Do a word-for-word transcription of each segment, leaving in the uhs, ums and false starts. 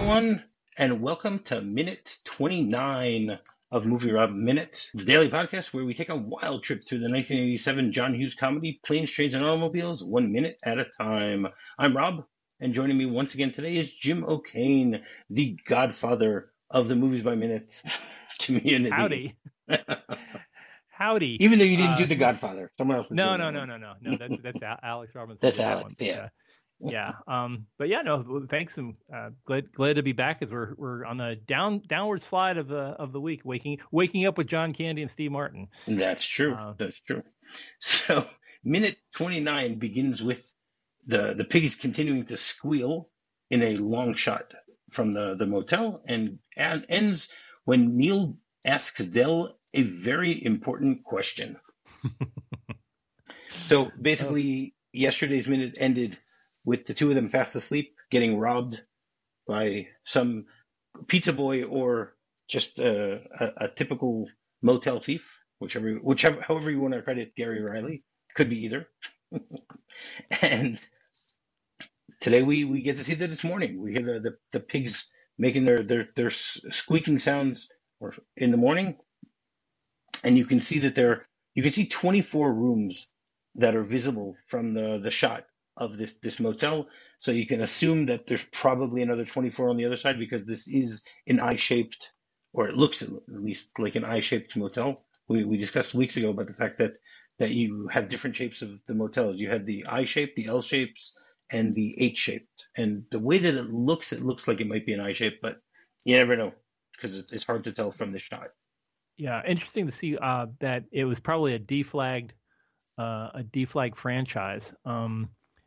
everyone, and welcome to Minute twenty-nine of Movie Rob Minute, the daily podcast where we take a wild trip through the nineteen eighty-seven John Hughes comedy Planes, Trains, and Automobiles, one minute at a time. I'm Rob, and joining me once again today is Jim O'Kane, the godfather of the Movies by Minute community. Howdy. Howdy. Even though you didn't uh, do The Godfather. Someone else is No, doing no, that no, one. no, no, no. That's that's Alex Robinson. That's did that Alex, one. yeah. Uh, yeah. Um, but yeah, no, thanks. And uh, glad glad to be back as we're we're on the down downward slide of the of the week, waking waking up with John Candy and Steve Martin. That's true. Uh, That's true. So minute twenty-nine begins with the, the piggies continuing to squeal in a long shot from the, the motel and, and ends when Neil asks Dell a very important question. So basically, oh. yesterday's minute ended with the two of them fast asleep, getting robbed by some pizza boy or just a, a, a typical motel thief, whichever, whichever, however you want to credit Gary Riley. Could be either. And today we, we get to see that this morning. We hear the, the, the pigs making their, their, their squeaking sounds or in the morning. And you can see that there, you can see twenty-four rooms that are visible from the, the shot of this, this motel. So you can assume that there's probably another twenty-four on the other side because this is an I-shaped, or it looks at least like an I-shaped motel. We, we discussed weeks ago about the fact that, that you have different shapes of the motels. You had the I-shape, the L-shapes, and the H-shaped. And the way that it looks, it looks like it might be an I-shape, but you never know because it's hard to tell from the shot. Yeah, interesting to see uh, that it was probably a deflagged, uh, a deflagged franchise. Um,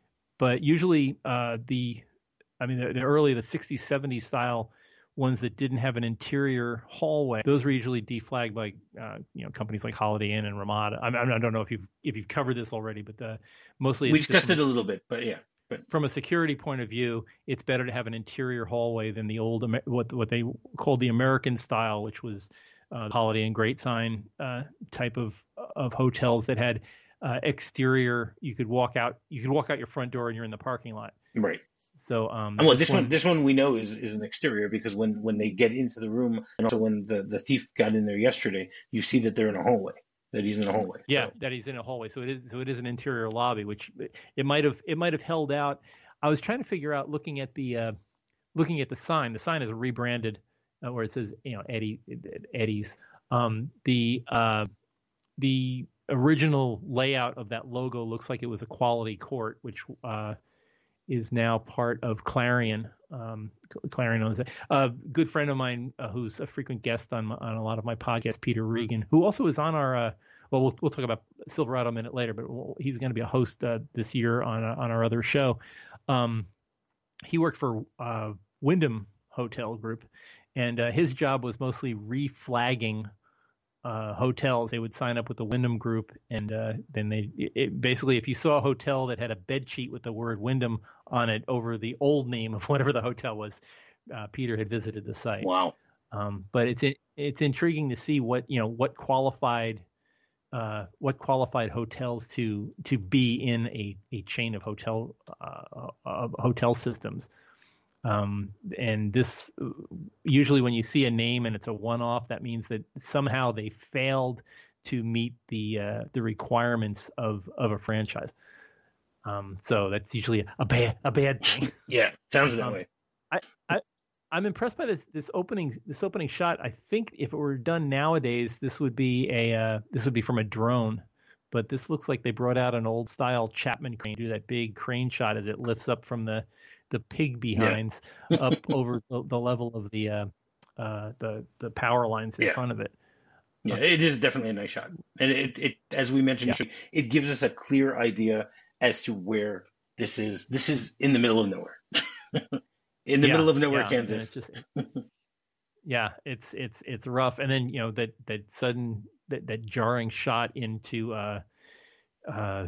but usually uh, the, I mean, the, the early, the sixties, seventies style ones that didn't have an interior hallway, those were usually deflagged by, uh, you know, companies like Holiday Inn and Ramada. I, I don't know if you've if you've covered this already, but the, mostly we discussed it a little bit, but yeah. But from a security point of view, it's better to have an interior hallway than the old what what they called the American style, which was uh, Holiday Inn Great Sign uh, type of of hotels that had uh, exterior. You could walk out. You could walk out your front door and you're in the parking lot. Right. So um, well, this, this one, one this one we know is is an exterior because when when they get into the room and also when the the thief got in there yesterday, you see that they're in a hallway. That he's in a hallway. Yeah, so. that he's in a hallway. So it is. So it is an interior lobby, which it might have. It might have held out. I was trying to figure out, looking at the, uh, looking at the sign. The sign is rebranded, uh, where it says, you know, Eddie, Eddie's. Um, the uh, the original layout of that logo looks like it was a Quality Court, which uh, is now part of Clarion. Um, Clarion owns it. A good friend of mine uh, who's a frequent guest on on a lot of my podcasts, Peter Regan, who also is on our. Uh, well, we'll we'll talk about Silverado a minute later, but we'll, he's going to be a host uh, this year on on our other show. Um, he worked for uh, Wyndham Hotel Group, and uh, his job was mostly reflagging uh, hotels. They would sign up with the Wyndham Group, and uh, then they it, basically, if you saw a hotel that had a bed sheet with the word Wyndham on it over the old name of whatever the hotel was, uh, Peter had visited the site. Wow! Um, but it's it's intriguing to see what you know what qualified. Uh, what qualified hotels to to be in a, a chain of hotel uh, of hotel systems, um, and this usually when you see a name and it's a one-off, that means that somehow they failed to meet the uh, the requirements of, of a franchise. Um, so that's usually a bad a bad thing. Yeah, sounds that um, way. I, I I'm impressed by this this opening this opening shot. I think if it were done nowadays, this would be a uh, this would be from a drone, but this looks like they brought out an old style Chapman crane to do that big crane shot as it lifts up from the the pig behinds yeah. up over the, the level of the uh, uh, the the power lines in yeah. front of it. Yeah, it is definitely a nice shot, and it it as we mentioned, yeah. it gives us a clear idea as to where this is. This is in the middle of nowhere. In the yeah, middle of nowhere, yeah. Kansas. It's just, yeah, it's it's it's rough, and then you know that that sudden that, that jarring shot into uh, uh,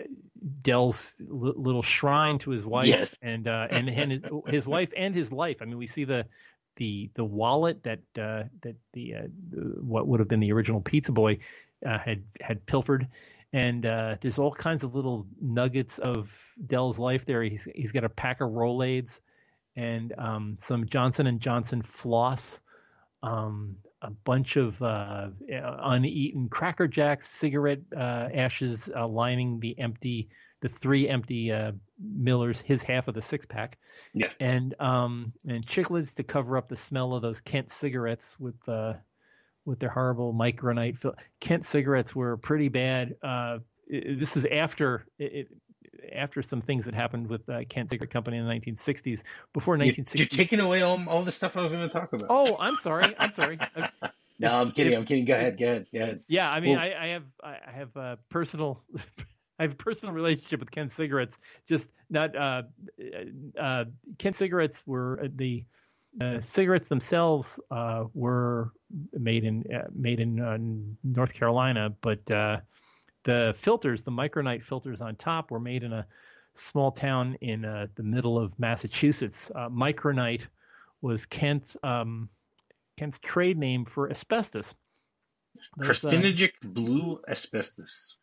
Dell's l- little shrine to his wife, yes. and uh, and and his, his wife and his life. I mean, we see the the the wallet that uh, that the, uh, the what would have been the original pizza boy uh, had had pilfered. And uh, there's all kinds of little nuggets of Dell's life there. He's he's got a pack of Rolaids. and um, some Johnson and Johnson floss, um, a bunch of uh, uneaten Cracker Jacks, cigarette uh, ashes uh, lining the empty, the three empty uh, Millers, his half of the six pack, Yeah. and um, and Chiclets to cover up the smell of those Kent cigarettes with uh, with their horrible micronite. Fil- Kent cigarettes were pretty bad. Uh, it, this is after it, it, after some things that happened with uh, Kent Cigarette Company in the nineteen sixties. Before nineteen sixties, You're taking away all, all the stuff I was going to talk about. Oh, I'm sorry. I'm sorry. No, I'm kidding. If, I'm kidding. Go ahead. Go ahead. Go ahead. Yeah, I mean, well, I, I have I have a personal I have a personal relationship with Kent cigarettes. Just not uh, uh, Kent cigarettes were the uh, cigarettes themselves uh, were made in uh, made in uh, North Carolina, but uh, the filters, the micronite filters on top, were made in a small town in uh, the middle of Massachusetts. Uh, micronite was Kent's um, Kent's trade name for asbestos. Those, carcinogenic uh, blue asbestos.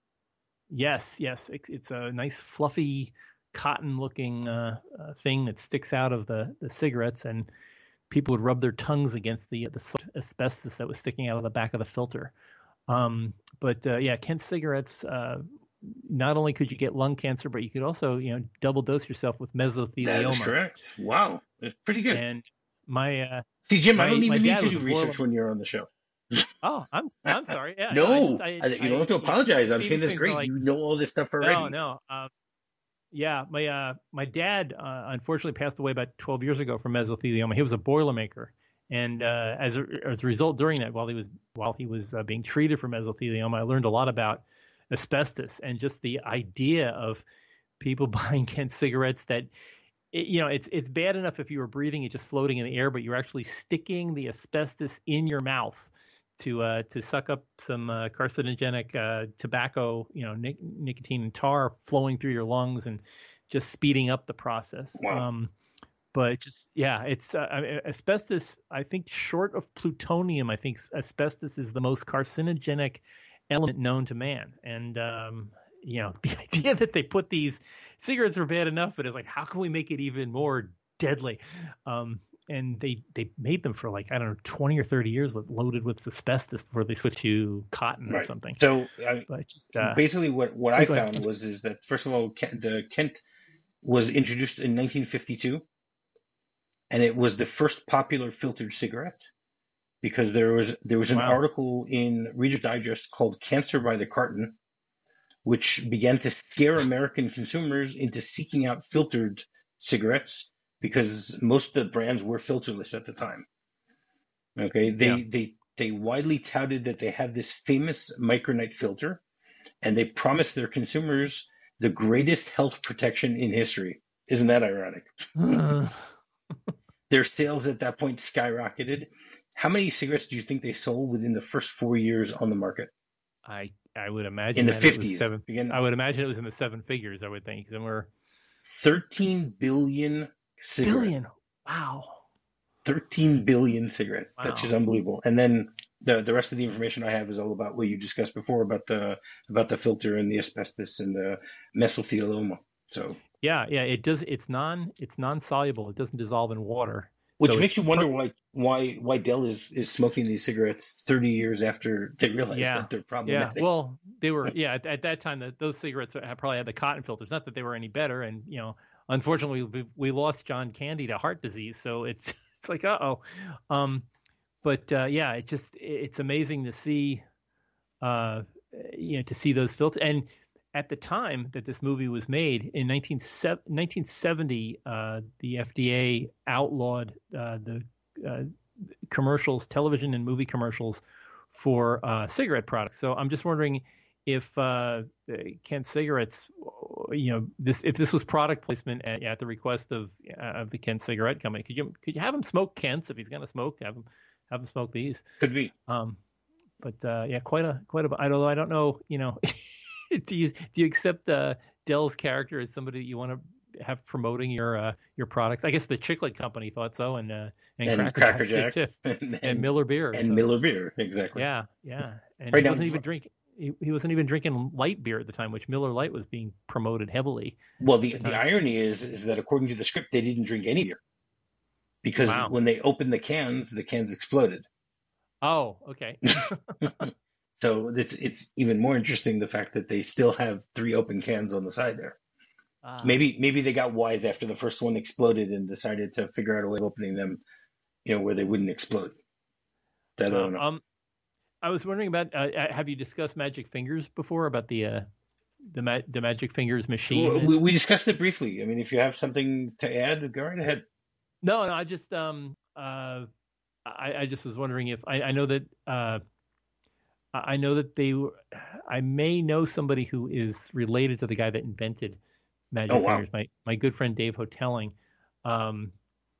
Yes, yes, it, it's a nice fluffy cotton-looking uh, uh, thing that sticks out of the, the cigarettes, and people would rub their tongues against the the asbestos that was sticking out of the back of the filter. Um, but uh, yeah, Kent cigarettes. Uh, not only could you get lung cancer, but you could also, you know, double dose yourself with mesothelioma. That is correct. Wow, that's pretty good. And my uh, see, Jim, my, I don't even need to do research boiler. when you're on the show. Oh, I'm I'm sorry. Yeah, no, I, I, I, you don't have to apologize. I'm saying this great. Like, you know all this stuff already. No, no. Um, yeah, my uh, my dad uh, unfortunately passed away about twelve years ago from mesothelioma. He was a boilermaker, and uh, as a, as a result, during that, while he was while he was uh, being treated for mesothelioma, I learned a lot about asbestos and just the idea of people buying Kent cigarettes that. It, you know, it's it's bad enough if you were breathing it just floating in the air, but you're actually sticking the asbestos in your mouth to uh, to suck up some uh, carcinogenic uh, tobacco, you know, nic- nicotine and tar flowing through your lungs and just speeding up the process. Wow. Um, but just yeah, it's uh, asbestos. I think short of plutonium, I think asbestos is the most carcinogenic element known to man, and um, you know, the idea that they put these cigarettes were bad enough, but it's like, how can we make it even more deadly? Um, and they, they made them for like, I don't know, twenty or thirty years with loaded with asbestos before they switched to cotton right. or something. So uh, just, uh, basically what, what I found ahead. was, is that first of all, Kent, the Kent was introduced in nineteen fifty-two, and it was the first popular filtered cigarette because there was, there was an wow. article in Reader's Digest called Cancer by the Carton, which began to scare American consumers into seeking out filtered cigarettes because most of the brands were filterless at the time. Okay, they yeah. they they widely touted that they had this famous micronite filter, and they promised their consumers the greatest health protection in history. Isn't that ironic? Uh. Their sales at that point skyrocketed. How many cigarettes do you think they sold within the first four years on the market? I I would imagine in the fifties. Seven, I would imagine it was in the seven figures. I would think. And we're thirteen billion cigarettes. Billion. Wow. Thirteen billion cigarettes. Wow. That's just unbelievable. And then the the rest of the information I have is all about what you discussed before about the about the filter and the asbestos and the mesothelioma. So yeah, yeah, it does. It's non it's non soluble. It doesn't dissolve in water. Which so makes you wonder why why why Dell is, is smoking these cigarettes thirty years after they realized yeah. that they're problematic. Yeah, well, they were yeah at, at that time that those cigarettes probably had the cotton filters. Not that they were any better, and you know, unfortunately, we, we lost John Candy to heart disease, so it's it's like uh oh, um, but uh, yeah, it just it's amazing to see, uh, you know, to see those filters. And at the time that this movie was made in nineteen seventy, uh, the F D A outlawed uh, the uh, commercials, television and movie commercials for uh, cigarette products. So I'm just wondering if uh, Kent cigarettes, you know, this if this was product placement at, at the request of uh, of the Kent Cigarette Company. Could you could you have him smoke Kents if he's going to smoke? Have him have him smoke these. Could be. Um, but uh, yeah, quite a quite a. Although I don't know, you know. Do you do you accept uh, Dell's character as somebody that you want to have promoting your uh, your products? I guess the Chiclet Company thought so, and uh, and, and Cracker, Cracker Jack Jack too, and, and Miller Beer and so. Miller Beer, exactly. Yeah, yeah, and right he doesn't now, even drink. he, he wasn't even drinking light beer at the time, which Miller Lite was being promoted heavily Well, at the the the time. irony is is that according to the script, they didn't drink any beer because Wow. when they opened the cans, the cans exploded. Oh, okay. So it's it's even more interesting the fact that they still have three open cans on the side there. Ah. Maybe maybe they got wise after the first one exploded and decided to figure out a way of opening them, you know, where they wouldn't explode. That I Wow. don't know. Um, I was wondering about. Uh, uh, have you discussed Magic Fingers before? About the uh, the ma- the Magic Fingers machine? We, And we discussed it briefly. I mean, if you have something to add, go right ahead. no, no. I just um uh I, I just was wondering if I, I know that uh I know that they were- I may know somebody who is related to the guy that invented Oh Magic wow. Fingers. My my good friend Dave Hotelling. Um,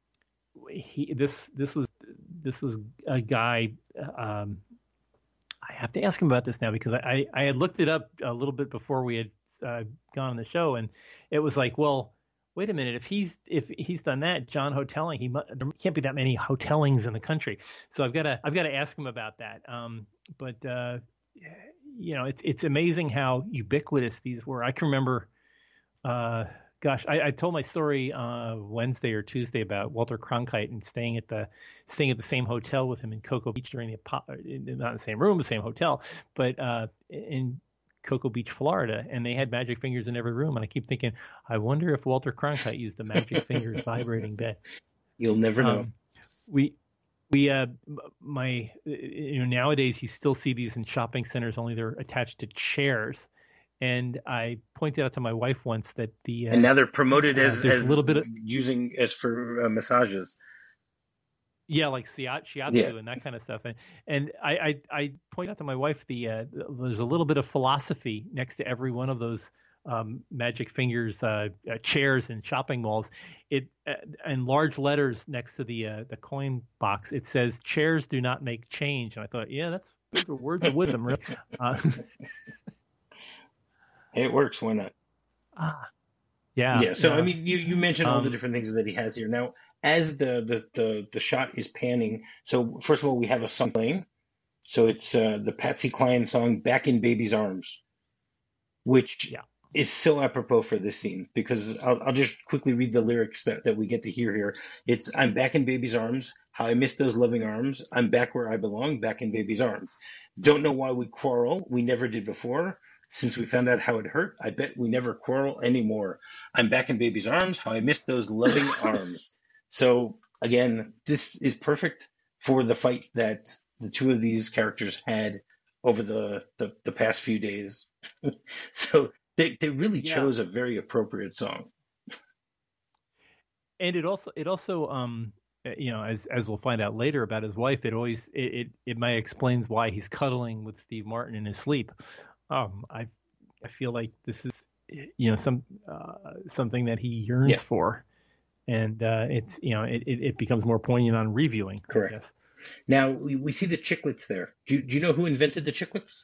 he this this was this was a guy. Um, I have to ask him about this now because I, I had looked it up a little bit before we had uh, gone on the show, and it was like, well, wait a minute, if he's if he's done that, John Hotelling, he mu- there can't be that many Hotellings in the country. So I've got to I've got to ask him about that. Um, but uh, you know, it's it's amazing how ubiquitous these were. I can remember. Uh, Gosh, I, I told my story uh, Wednesday or Tuesday about Walter Cronkite and staying at the staying at the same hotel with him in Cocoa Beach during the not in the same room, the same hotel, but uh, in Cocoa Beach, Florida, and they had magic fingers in every room. And I keep thinking, I wonder if Walter Cronkite used the magic fingers vibrating bed. You'll never know. Um, we we uh my you know nowadays you still see these in shopping centers, only they're attached to chairs. And I pointed out to my wife once that the And uh, now they're promoted uh, as there's a as little bit of using as for uh, massages. yeah, like shiat- Yeah. shiatsu and that kind of stuff. And and I I, I point out to my wife the uh, there's a little bit of philosophy next to every one of those um, magic fingers uh, uh, chairs in shopping malls. It uh, in large letters next to the uh, the coin box. It says chairs do not make change. And I thought, yeah, that's those are words of wisdom, really. Uh, It works. Why not? ah, yeah, Yeah. So I yeah. mean, you you mentioned all the Um, different things that he has here. Now, as the the the, the shot is panning, so first of all, we have a song playing. So it's uh, the Patsy Cline song "Back in Baby's Arms," which yeah. is so apropos for this scene because I'll, I'll just quickly read the lyrics that, that we get to hear here. It's I'm back in baby's arms, how I miss those loving arms. I'm back where I belong, back in baby's arms. Don't know why we quarrel, we never did before. Since we found out how it hurt, I bet we never quarrel anymore. I'm back in baby's arms, how I miss those loving arms. So again, this is perfect for the fight that the two of these characters had over the, the, the past few days. So they they really Yeah. chose a very appropriate song. And it also it also um uh, you know as as we'll find out later about his wife, it always it it, it may explains why he's cuddling with Steve Martin in his sleep. Um, I I feel like this is you know some uh, something that he yearns Yeah, for, and uh, it's you know it, it it becomes more poignant on reviewing, I correct. guess. Now we, we see the chiclets there. Do you, do you know who invented the chiclets?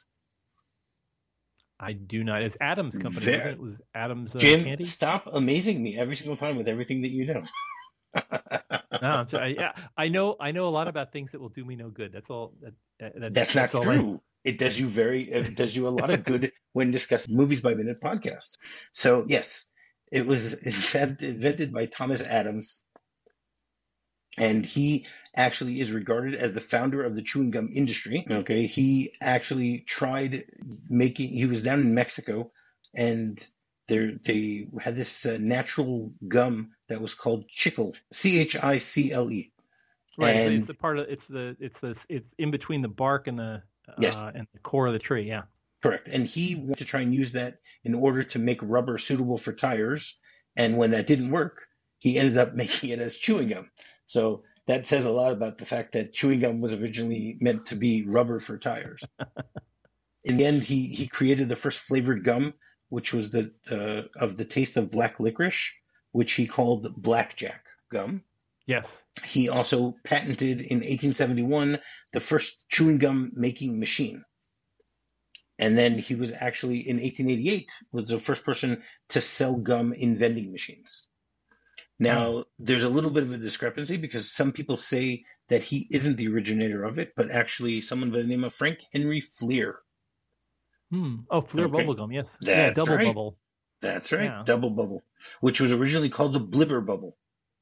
I do not. It's Adams Company, wasn't it? There, It was Adams uh, Jim, Candy. stop amazing me every single time with everything that you know. No, I'm sorry. Yeah, I know I know a lot about things that will do me no good. That's all. That, that That's not that's all I. true. It does you very it does you a lot of good when discussing movies by minute podcast. So yes, it was invented by Thomas Adams, and he actually is regarded as the founder of the chewing gum industry. Okay, he actually tried making. He was down in Mexico, and there they had this uh, natural gum that was called chicle, C H I C L E, Right. It's, it's and the part of it's the it's the it's in between the bark and the yes, uh and the core of the tree. Yeah. correct. And he wanted to try and use that in order to make rubber suitable for tires. And when that didn't work, he ended up making it as chewing gum. So that says a lot about the fact that chewing gum was originally meant to be rubber for tires. In the end, he, he created the first flavored gum, which was the uh, of the taste of black licorice, which he called blackjack gum. Yes. He also patented in eighteen seventy-one the first chewing gum making machine. And then he was actually in eighteen eighty-eight was the first person to sell gum in vending machines. Oh. Now, there's a little bit of a discrepancy because some people say that he isn't the originator of it, but actually someone by the name of Frank Henry Fleer Hmm. Oh, Fleer Okay, bubblegum. Yes. Yeah. that's Double right. bubble. That's right. Yeah. Double bubble, which was originally called the Blibber bubble.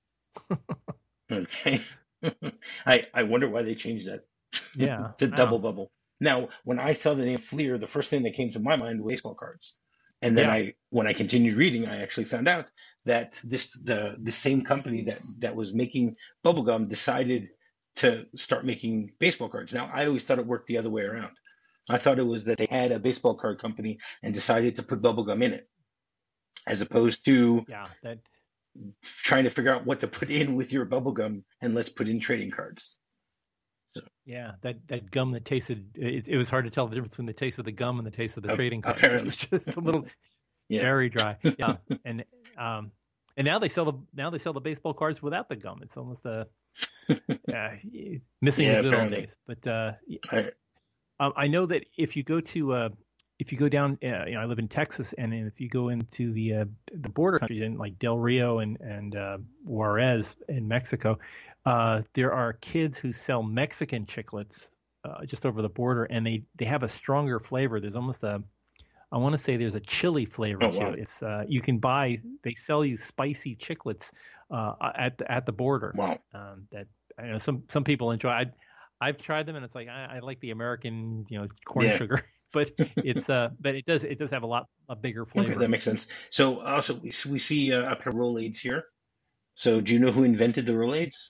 Okay. I I wonder why they changed that Yeah. to double Wow. bubble. Now, when I saw the name Fleer, the first thing that came to my mind was baseball cards. And then Yeah. I, when I continued reading, I actually found out that this the the same company that that was making bubblegum decided to start making baseball cards. Now, I always thought it worked the other way around. I thought it was that they had a baseball card company and decided to put bubblegum in it, as opposed to Yeah. That. trying to figure out what to put in with your bubblegum and let's put in trading cards. So, Yeah. That that gum that tasted. It, it was hard to tell the difference between the taste of the gum and the taste of the uh, trading cards. It apparently, was just a little yeah, very dry. Yeah. And um. And now they sell the now they sell the baseball cards without the gum. It's almost a uh, missing yeah, the good old apparently. days. But uh, I, Um, I know that if you go to uh, if you go down, uh, you know, I live in Texas, and if you go into the uh, the border countries in like Del Rio and and uh, Juarez in Mexico, uh, there are kids who sell Mexican chiclets uh, just over the border, and they they have a stronger flavor. There's almost a I want to say there's a chili flavor oh to wow, it. It's uh, you can buy they sell you spicy chiclets uh, at the, at the border wow. um, that I know some some people enjoy. I I've tried them and it's like I, I like the American you know corn Yeah. sugar, but it's uh but it does it does have a lot a bigger Okay, flavor. that makes sense. So also we, we see uh, a pair of Rolaids here. So do you know who invented the Rolaids?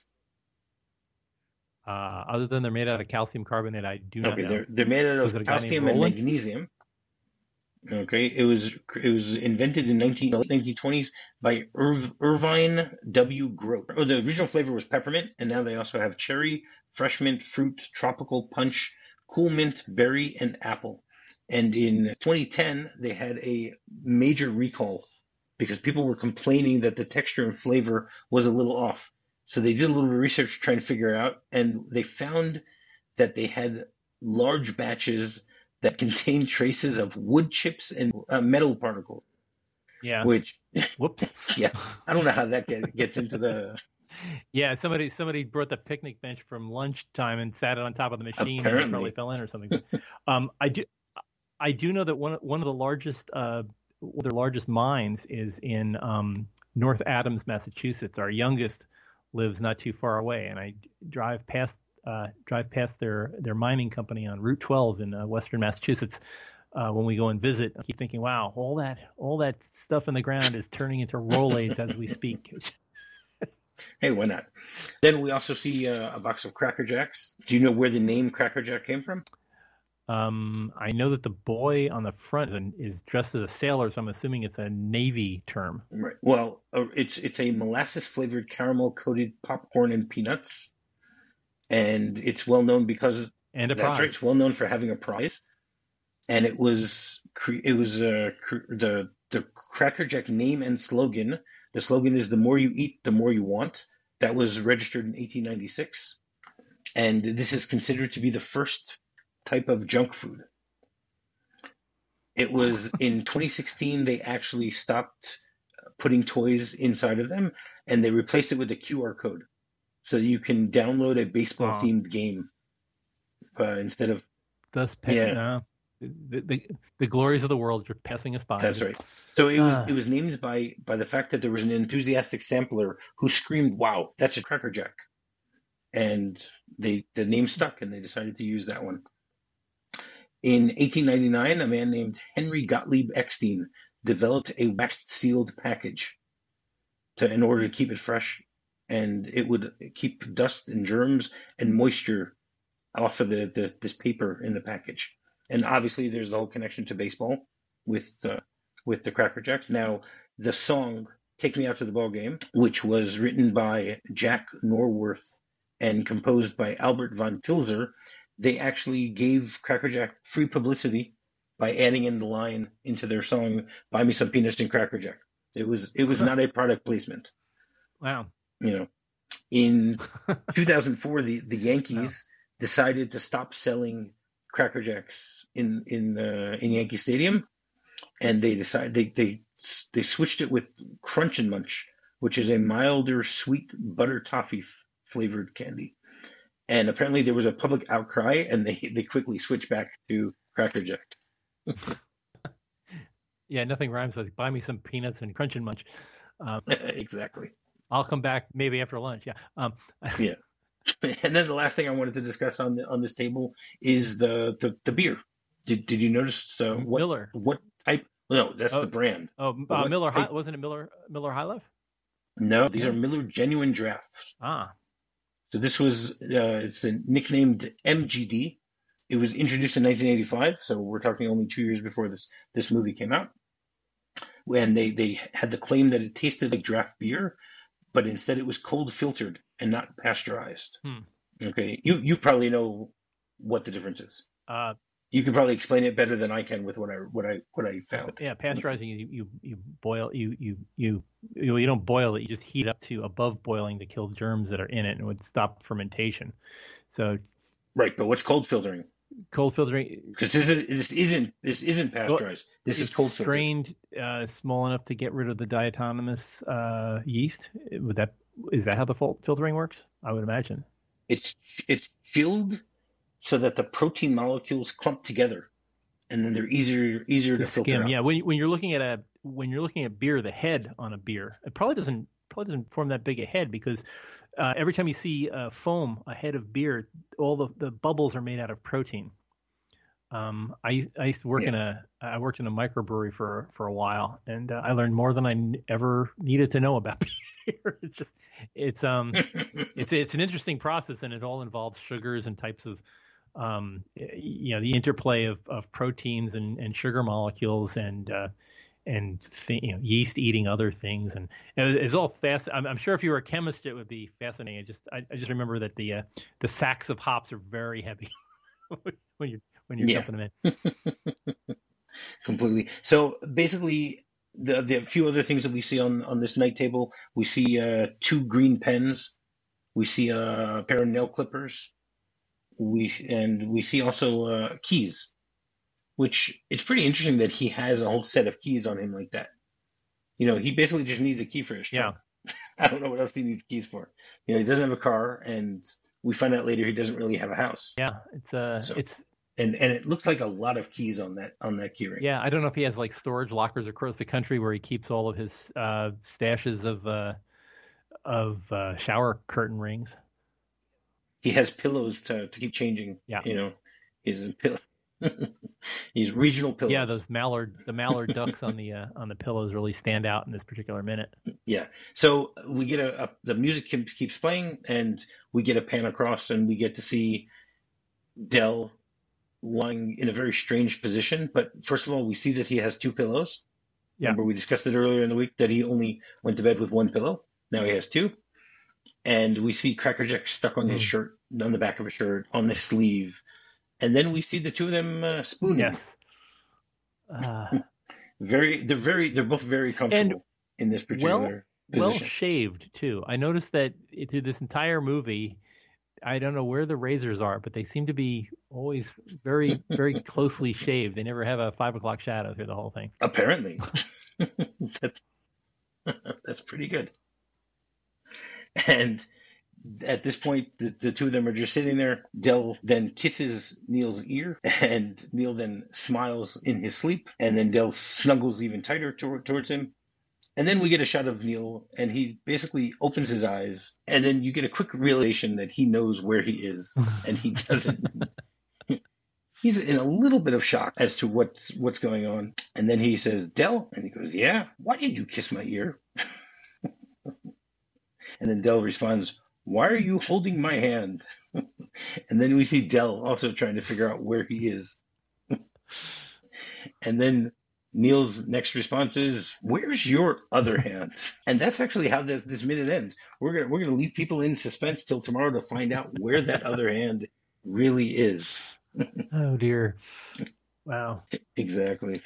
Uh, other than they're made out of calcium carbonate, I do not Okay, know. they're they're made out Was of it a guy named calcium and Roland? magnesium. Okay, it was it was invented in nineteen, late nineteen twenties by Irv, Irvine W. Grote. Oh, the original flavor was peppermint, and now they also have cherry, fresh mint, fruit, tropical punch, cool mint, berry, and apple. And in twenty ten, they had a major recall because people were complaining that the texture and flavor was a little off. So they did a little research trying to figure it out, and they found that they had large batches that contained traces of wood chips and uh, metal particles, Yeah. which, Whoops. yeah, I don't know how that get, gets into the, Yeah, somebody somebody brought the picnic bench from lunchtime and sat it on top of the machine and it probably apparently. fell in or something. But um, I do I do know that one one of the largest uh, one of their largest mines is in um, North Adams, Massachusetts. Our youngest lives not too far away, and I drive past uh, drive past their their mining company on Route twelve in uh, Western Massachusetts. Uh, when we go and visit, I keep thinking, "Wow, all that all that stuff in the ground is turning into Rolaids as we speak." Hey, why not? Then we also see uh, a box of Cracker Jacks. Do you know where the name Cracker Jack came from? Um, I know that the boy on the front is dressed as a sailor, so I'm assuming it's a Navy term. Right. Well, uh, it's it's a molasses flavored caramel coated popcorn and peanuts, and it's well known because And a that's right. prize. It's well known for having a prize, and it was cre- it was uh, cre- the the Cracker Jack name and slogan. The slogan is "The more you eat, the more you want." That was registered in eighteen ninety-six, and this is considered to be the first type of junk food. It was in twenty sixteen they actually stopped putting toys inside of them, and they replaced it with a Q R code, so you can download a baseball Oh, themed game uh, instead of thus, pa- yeah. uh, the, the the glories of the world are passing us by. That's But, right. So it was uh, it was named by by the fact that there was an enthusiastic sampler who screamed, "Wow, that's a Cracker Jack!" And they the name stuck, and they decided to use that one. In eighteen ninety-nine, a man named Henry Gottlieb Eckstein developed a waxed sealed package to in order to keep it fresh, and it would keep dust and germs and moisture off of the, the this paper in the package. And obviously, there's the whole connection to baseball with uh, with the Cracker Jacks. Now, the song "Take Me Out to the Ball Game," which was written by Jack Norworth and composed by Albert von Tilzer, they actually gave Cracker Jack free publicity by adding in the line into their song "Buy Me Some Peanuts and Cracker Jack." It was it was not a product placement, wow. you know. In two thousand four, the the No. Yankees decided to stop selling Cracker Jacks in in uh, in Yankee Stadium, and they decided they they they switched it with Crunch and Munch, which is a milder sweet butter toffee f- flavored candy. And apparently there was a public outcry, and they they quickly switched back to Cracker Jack. Yeah, nothing rhymes with buy me some peanuts and crunch and munch. Um, Exactly. I'll come back maybe after lunch. Yeah. Um, Yeah. And then the last thing I wanted to discuss on the, on this table is the the, the beer. Did did you notice uh, what Miller. what type? No, that's the Oh, brand. oh, But uh, what Miller High type? wasn't it Miller Miller High Life? No, these are No. Miller Genuine Drafts. Ah. So this was uh, it's nicknamed M G D. It was introduced in nineteen eighty-five, so we're talking only two years before this this movie came out. When they they had the claim that it tasted like draft beer, but instead it was cold filtered and not pasteurized. Hmm. Okay, you you probably know what the difference is. Uh, You could probably explain it better than I can with what I what I what I found. yeah, pasteurizing you you you boil you you you you you don't boil it. You just heat up to above boiling to kill germs that are in it and would stop fermentation. So Right, but what's cold filtering? cold filtering. Because this isn't this isn't this isn't Well, pasteurized. This is it's cold filtered. strained uh, small enough to get rid of the diatonomous uh, yeast. Would that is that how the fil- filtering works? I would imagine. It's it's chilled so that the protein molecules clump together, and then they're easier easier to, To filter skim, out. yeah. When when you're looking at a when you're looking at beer, the head on a beer, it probably doesn't probably doesn't form that big a head because uh, every time you see uh, foam, a head of beer, all the, the bubbles are made out of protein. Um, I I used to work Yeah. in a I worked in a microbrewery for for a while, and uh, I learned more than I n- ever needed to know about beer. It's just it's um it's it's an interesting process, and it all involves sugars and types of um you know the interplay of, of proteins and, and sugar molecules and uh, and th- you know yeast eating other things, and it, it's all fast. I'm, I'm sure if you were a chemist, it would be fascinating. I just I, I just remember that the uh, the sacks of hops are very heavy when you when you're Yeah, dumping them in. completely. So basically, the the few other things that we see on on this night table, we see uh, two green pens, we see a pair of nail clippers, we and we see also uh, keys, which it's pretty interesting that he has a whole set of keys on him like that. You know, he basically just needs a key for his Yeah, truck. I don't know what else he needs keys for. You know, he doesn't have a car, and we find out later he doesn't really have a house. yeah. It's uh So, it's and and it looks like a lot of keys on that on that key ring. yeah. I don't know if he has like storage lockers across the country where he keeps all of his uh stashes of uh of uh, shower curtain rings. He has pillows to to keep changing. Yeah. You know, his pillow. He's regional pillows. Yeah, those mallard the mallard ducks on the uh, on the pillows really stand out in this particular minute. Yeah. So we get a, a the music keeps keeps playing, and we get a pan across, and we get to see Dell lying in a very strange position. But first of all, we see that he has two pillows. Yeah. Remember, we discussed it earlier in the week that he only went to bed with one pillow. Now he has two. And we see Cracker Jack stuck on his Mm. shirt, on the back of his shirt, on the sleeve. And then we see the two of them uh, spooning. Yes. Uh, Very, they're very, they're both very comfortable in this particular well position. shaved too. I noticed that it- through this entire movie, I don't know where the razors are, but they seem to be always very, very closely shaved. They never have a five o'clock shadow through the whole thing. Apparently, that, that's pretty good. And at this point, the, the two of them are just sitting there. Dell then kisses Neil's ear, and Neil then smiles in his sleep, and then Dell snuggles even tighter toward, towards him. And then we get a shot of Neil, and he basically opens his eyes, and then you get a quick realization that he knows where he is, and he doesn't. He's in a little bit of shock as to what's what's going on. And then he says, Dell, and he goes, yeah, why did you kiss my ear? And then Dell responds, why are you holding my hand? And then we see Dell also trying to figure out where he is. And then Neil's next response is, where's your other hand? And that's actually how this, this minute ends. We're gonna we're gonna leave people in suspense till tomorrow to find out where that other hand really is. Oh dear! Wow. Exactly.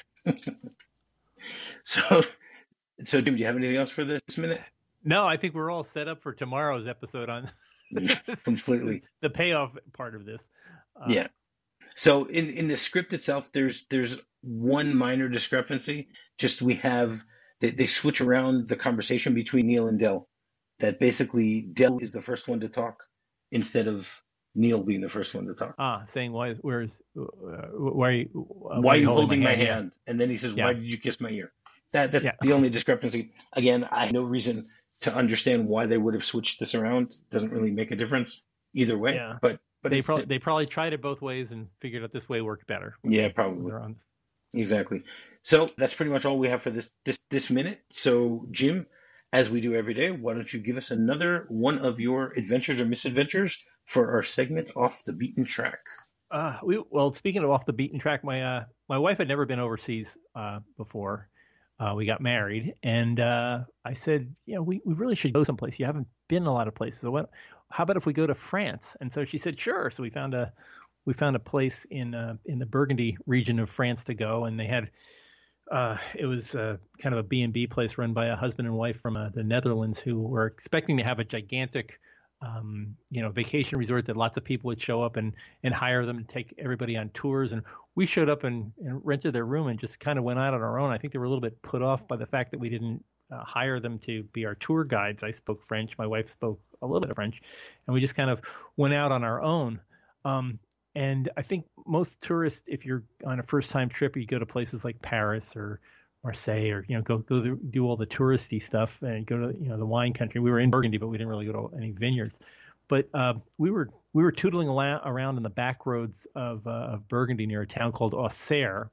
So, so Jim, do you have anything else for this minute? No, I think we're all set up for tomorrow's episode on Completely. the payoff part of this. Uh, Yeah. So in, in the script itself, there's there's one minor discrepancy. Just we have they, they switch around the conversation between Neil and Dell. That basically Dell is the first one to talk instead of Neil being the first one to talk. Ah, saying why? Where's uh, why? Are you, uh, Why are you holding, holding my my hand? hand? Yeah. And then he says, Yeah. why did you kiss my ear? That that's Yeah. the only discrepancy. Again, I have no reason to understand why they would have switched this around. Doesn't really make a difference either way. Yeah. But but they it's, probably they probably tried it both ways and figured out this way worked better. Yeah, they, probably. Exactly. So that's pretty much all we have for this this this minute. So Jim, as we do every day, why don't you give us another one of your adventures or misadventures for our segment Off the Beaten Track? Uh, we well, speaking of off the beaten track, my uh, my wife had never been overseas uh, before. Uh, we got married, and uh, I said, you know, we, we really should go someplace. You haven't been a lot of places. So what, how about if we go to France? And so she said, sure. So we found a we found a place in uh, in the Burgundy region of France to go, and they had uh, it was uh, kind of a B and B place run by a husband and wife from uh, the Netherlands who were expecting to have a gigantic Um, you know, vacation resort that lots of people would show up and, and hire them and take everybody on tours. And we showed up and, and rented their room and just kind of went out on our own. I think they were a little bit put off by the fact that we didn't uh, hire them to be our tour guides. I spoke French. My wife spoke a little bit of French, and we just kind of went out on our own. Um, and I think most tourists, if you're on a first time trip, you go to places like Paris or Marseille, or you know, go go do all the touristy stuff and go to you know the wine country. We were in Burgundy, but we didn't really go to any vineyards. But uh, we were we were tootling around in the back roads of, uh, of Burgundy near a town called Auxerre,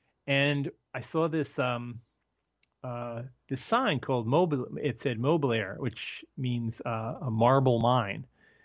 and I saw this um, uh, this sign called Mobile. It said Mobilier, which means uh, a marble mine.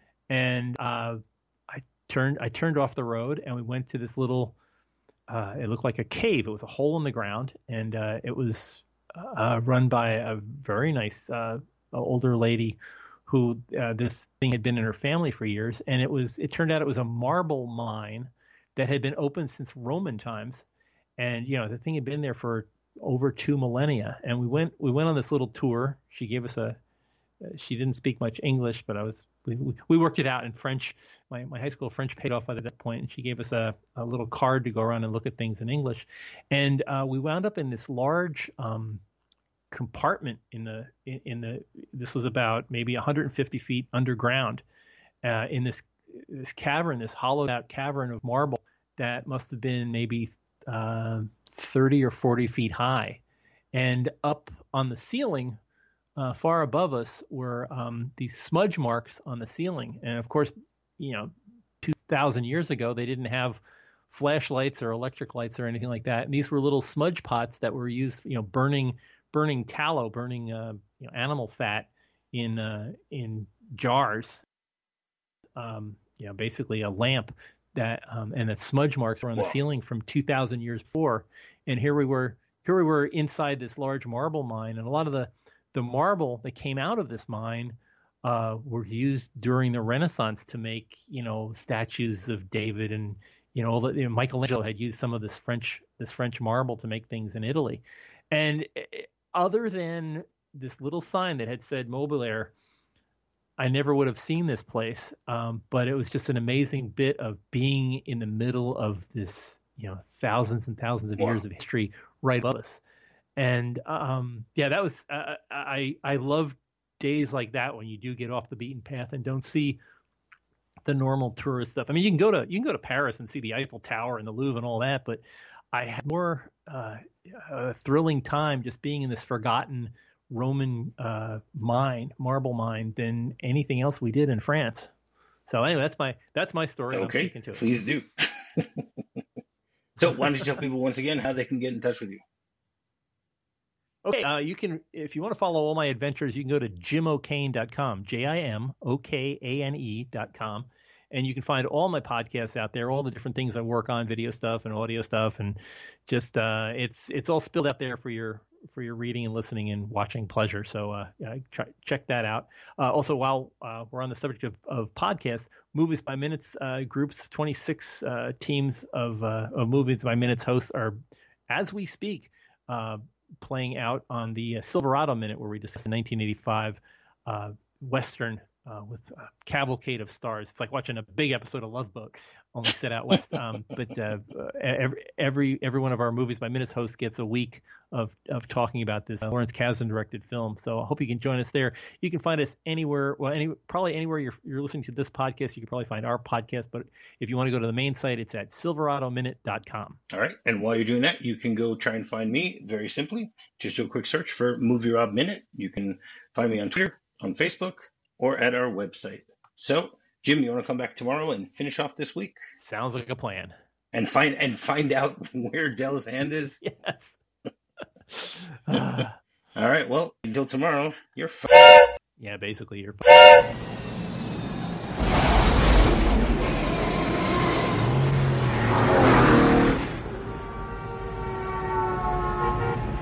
And uh, I turned I turned off the road and we went to this little. Uh, it looked like a cave. It was a hole in the ground, and uh, it was uh, run by a very nice uh, older lady who uh, this thing had been in her family for years. And it was it turned out it was a marble mine that had been open since Roman times. And, you know, the thing had been there for over two millennia. And we went we went on this little tour. She gave us a she didn't speak much English, but I was we, we worked it out in French. My, my high school French paid off at that point, and she gave us a, a little card to go around and look at things in English. And uh, we wound up in this large um, compartment in the in, in the. This was about maybe one hundred fifty feet underground uh, in this this cavern, this hollowed out cavern of marble that must have been maybe uh, thirty or forty feet high, and up on the ceiling. Uh, far above us were um, these smudge marks on the ceiling. And of course, you know, two thousand years ago, they didn't have flashlights or electric lights or anything like that. And these were little smudge pots that were used, you know, burning, burning tallow, burning, uh, you know, animal fat in, uh, in jars. Um, you know, basically a lamp that, um, and the smudge marks were on the Whoa. ceiling from two thousand years before. And here we were, here we were inside this large marble mine, and a lot of the, The marble that came out of this mine uh, were used during the Renaissance to make, you know, statues of David, and you know, all the, you know, Michelangelo had used some of this French this French marble to make things in Italy. And other than this little sign that had said Mobilier, I never would have seen this place. Um, but it was just an amazing bit of being in the middle of this, you know, thousands and thousands of wow. years of history right above us. And um, yeah, that was uh, I I love days like that when you do get off the beaten path and don't see the normal tourist stuff. I mean, you can go to you can go to Paris and see the Eiffel Tower and the Louvre and all that, but I had more uh, a thrilling time just being in this forgotten Roman uh, mine, marble mine, than anything else we did in France. So anyway, that's my that's my story. Okay, please do. So why don't you tell people once again how they can get in touch with you? Okay, uh, you can, if you want to follow all my adventures, you can go to jim o'kane dot com, J I M O K A N E dot com, and you can find all my podcasts out there, all the different things I work on, video stuff and audio stuff, and just uh, it's it's all spilled out there for your for your reading and listening and watching pleasure. So uh, yeah, try, check that out. Uh, also, while uh, we're on the subject of, of podcasts, Movies by Minutes uh, groups, twenty-six uh, teams of, uh, of Movies by Minutes hosts are, as we speak, uh, playing out on the uh, Silverado Minute, where we discuss the nineteen eighty-five uh, Western uh, with a cavalcade of stars. It's like watching a big episode of Love Boat. only set out west. Um, but uh, every, every every one of our Movies by Minutes hosts gets a week of of talking about this uh, Lawrence Kasdan directed film. So I hope you can join us there. You can find us anywhere, well, any probably anywhere you're you're listening to this podcast. You can probably find our podcast. But if you want to go to the main site, it's at silverado minute dot com. All right, and while you're doing that, you can go try and find me very simply. Just do a quick search for Movie Rob Minute. You can find me on Twitter, on Facebook, or at our website. So, Jim, you want to come back tomorrow and finish off this week? Sounds like a plan. And find and find out where Dell's hand is? Yes. All right, well, until tomorrow, you're fine. Yeah, basically, you're fine.